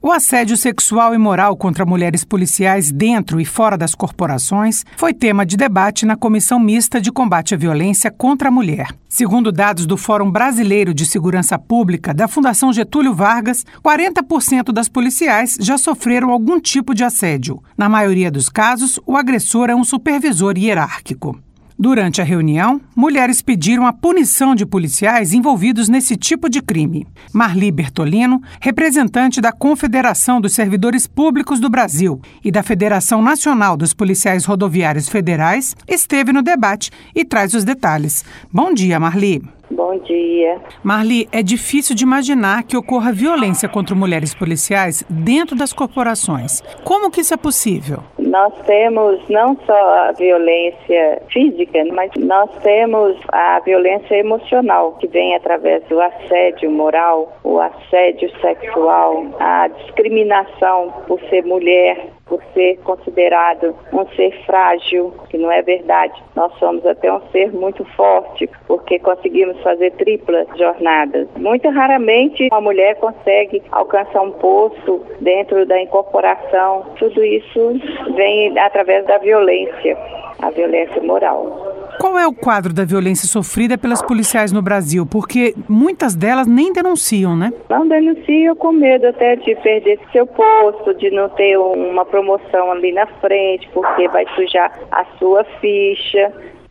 O assédio sexual e moral contra mulheres policiais dentro e fora das corporações foi tema de debate na Comissão Mista de Combate à Violência contra a Mulher. Segundo dados do Fórum Brasileiro de Segurança Pública da Fundação Getúlio Vargas, 40% das policiais já sofreram algum tipo de assédio. Na maioria dos casos, o agressor é um supervisor hierárquico. Durante a reunião, mulheres pediram a punição de policiais envolvidos nesse tipo de crime. Marli Bertolino, representante da Confederação dos Servidores Públicos do Brasil e da Federação Nacional dos Policiais Rodoviários Federais, esteve no debate e traz os detalhes. Bom dia, Marli. Bom dia. Marli, é difícil de imaginar que ocorra violência contra mulheres policiais dentro das corporações. Como que isso é possível? Nós temos não só a violência física, mas nós temos a violência emocional, que vem através do assédio moral, o assédio sexual, a discriminação por ser mulher, por ser considerado um ser frágil, que não é verdade. Nós somos até um ser muito forte, porque conseguimos fazer triplas jornadas. Muito raramente uma mulher consegue alcançar um posto dentro da incorporação. Tudo isso vem através da violência, a violência moral. Qual é o quadro da violência sofrida pelas policiais no Brasil? Porque muitas delas nem denunciam, né? Não denunciam com medo até de perder seu posto, de não ter uma promoção ali na frente, porque vai sujar a sua ficha.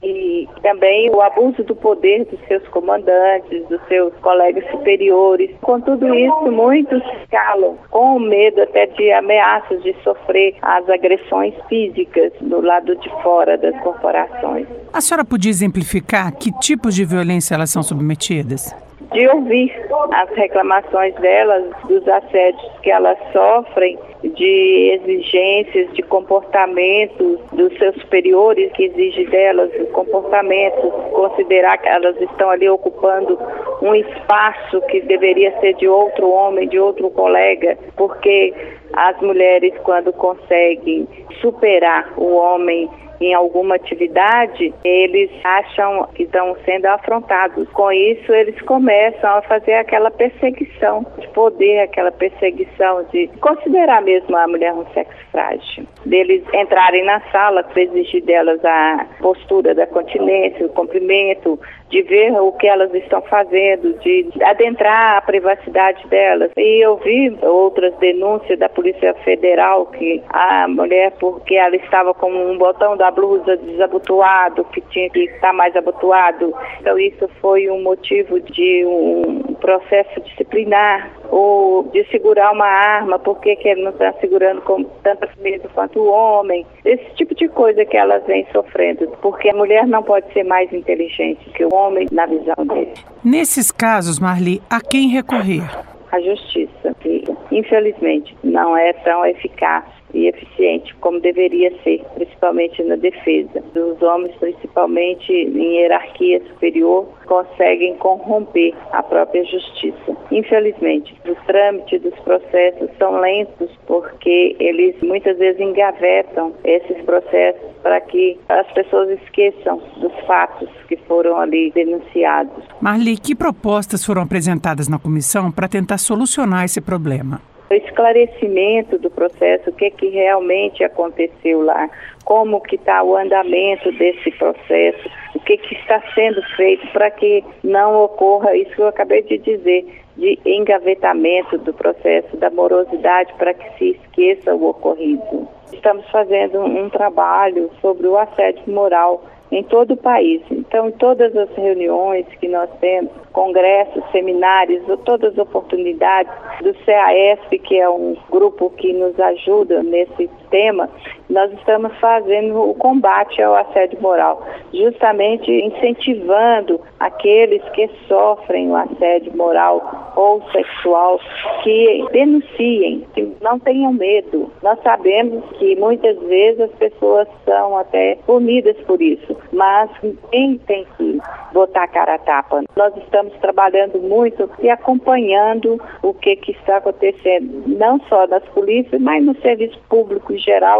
E também o abuso do poder dos seus comandantes, dos seus colegas superiores. Com tudo isso, muitos calam com medo até de ameaças de sofrer as agressões físicas do lado de fora das corporações. A senhora podia exemplificar que tipos de violência elas são submetidas? De ouvir as reclamações delas, dos assédios que elas sofrem, de exigências, de comportamentos dos seus superiores que exigem delas o comportamento, considerar que elas estão ali ocupando um espaço que deveria ser de outro homem, de outro colega, porque as mulheres, quando conseguem superar o homem em alguma atividade, eles acham que estão sendo afrontados. Com isso, eles começam a fazer aquela perseguição de poder, aquela perseguição de considerar mesmo a mulher um sexo frágil. Deles entrarem na sala, exigir delas a postura da continência, o comprimento, de ver o que elas estão fazendo, de adentrar a privacidade delas. E eu vi outras denúncias da Polícia Federal que a mulher, porque ela estava com um botão da blusa desabotoado, que tinha que estar mais abotoado. Então isso foi um motivo de um processo disciplinar, ou de segurar uma arma, porque que ele não está segurando com tanta firmeza quanto o homem. Esse tipo de coisa que elas vêm sofrendo, porque a mulher não pode ser mais inteligente que o homem na visão dele. Nesses casos, Marli, a quem recorrer? A justiça, que infelizmente não é tão eficaz e eficiente como deveria ser, principalmente na defesa. Os homens, principalmente em hierarquia superior, conseguem corromper a própria justiça. Infelizmente, os trâmites dos processos são lentos porque eles muitas vezes engavetam esses processos para que as pessoas esqueçam dos fatos que foram ali denunciados. Marli, que propostas foram apresentadas na comissão para tentar solucionar esse problema? O esclarecimento do processo, o que realmente aconteceu lá, como que está o andamento desse processo, o que está sendo feito para que não ocorra isso que eu acabei de dizer, de engavetamento do processo, da morosidade para que se esqueça o ocorrido. Estamos fazendo um trabalho sobre o assédio moral em todo o país. Então, em todas as reuniões que nós temos, congressos, seminários, todas as oportunidades do CAESP, que é um grupo que nos ajuda nesse tema, nós estamos fazendo o combate ao assédio moral, justamente incentivando aqueles que sofrem o assédio moral ou sexual, que denunciem, que não tenham medo. Nós sabemos que muitas vezes as pessoas são até punidas por isso, mas ninguém tem que botar a cara a tapa. Nós estamos trabalhando muito e acompanhando o que está acontecendo, não só nas polícias, mas no serviço público em geral. Nós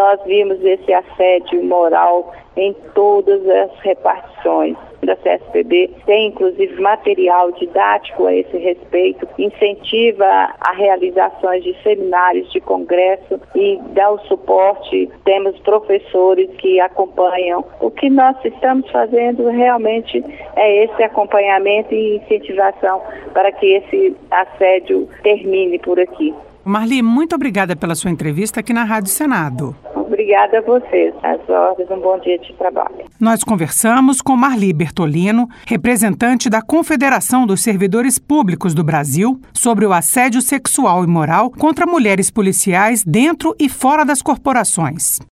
nós vimos esse assédio moral em todas as repartições da CSPB, tem inclusive material didático a esse respeito, incentiva a realizações de seminários, de congresso e dá o suporte. Temos professores que acompanham. O que nós estamos fazendo realmente é esse acompanhamento e incentivação para que esse assédio termine por aqui. Marli, muito obrigada pela sua entrevista aqui na Rádio Senado. Obrigada a vocês. Às ordens, um bom dia de trabalho. Nós conversamos com Marli Bertolino, representante da Confederação dos Servidores Públicos do Brasil, sobre o assédio sexual e moral contra mulheres policiais dentro e fora das corporações.